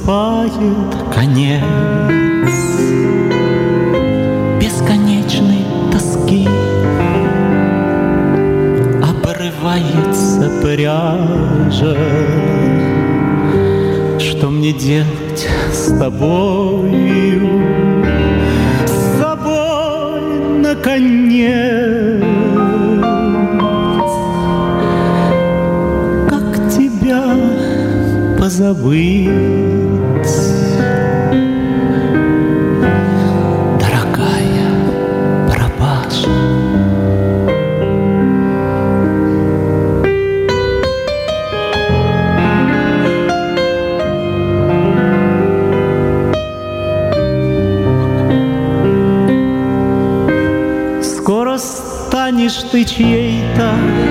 наступает конец бесконечной тоски. Обрывается пряжа. Что мне делать с тобою? С собой наконец. Как тебя позабыть, дорогая пропажа? Скоро станешь ты чьей-то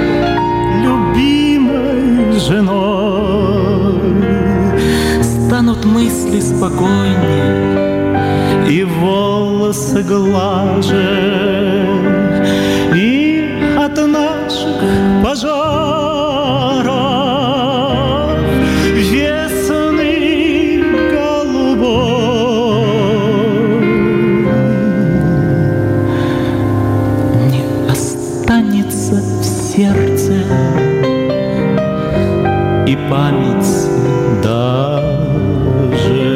любимой женой, станут мысли спокойнее и волосы глаже, и от наших пожаров весны голубой не останется в сердце и память даже.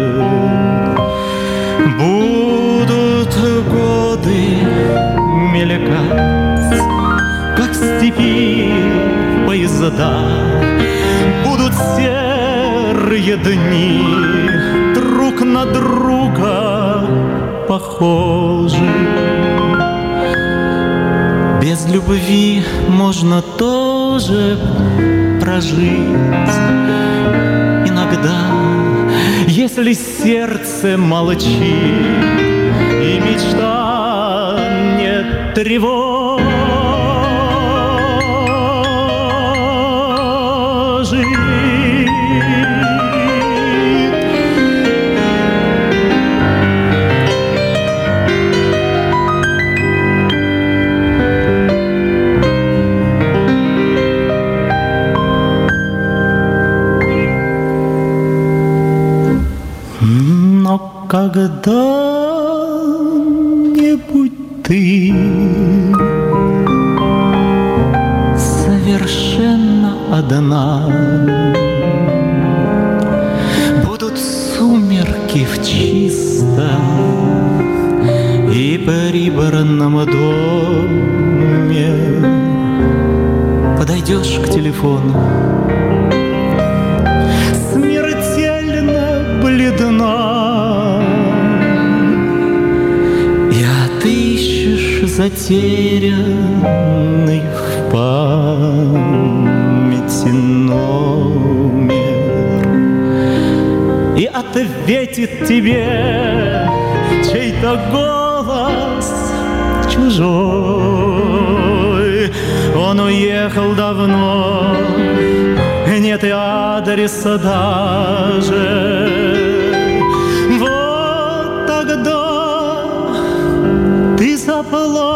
Будут годы мелькать, как в степи поезда, будут серые дни друг на друга похожи. Без любви можно тоже прожить иногда, если сердце молчит и мечта не тревожит. Когда-нибудь ты совершенно одна, будут сумерки в чистом и прибранном доме. Подойдешь к телефону, смертельно бледна, затерянный в памяти номер, и ответит тебе чей-то голос чужой. Он уехал давно, нет и адреса даже. Вот тогда ты заплачешь